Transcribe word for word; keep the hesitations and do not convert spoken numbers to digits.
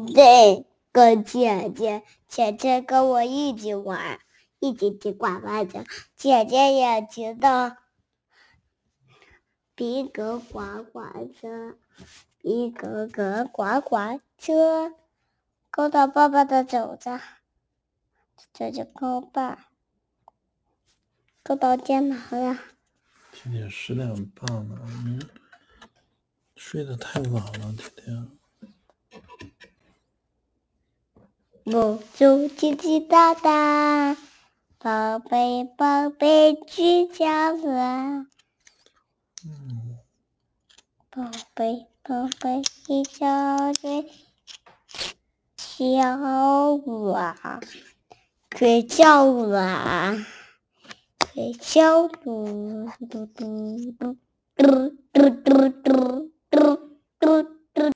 这个姐姐，姐姐跟我一起玩，一起去刮刮车。姐姐也知道比格刮刮车，比格格刮刮车，勾到爸爸的走着，这就勾爸，勾到肩膀了。 今天十点半了，你睡得太晚了，天天。 母猪叽叽喳喳，宝贝宝贝去家了。 嗯， 宝贝宝贝一小嘴笑啊，睡觉了，睡觉嘟嘟嘟嘟嘟嘟嘟嘟嘟嘟。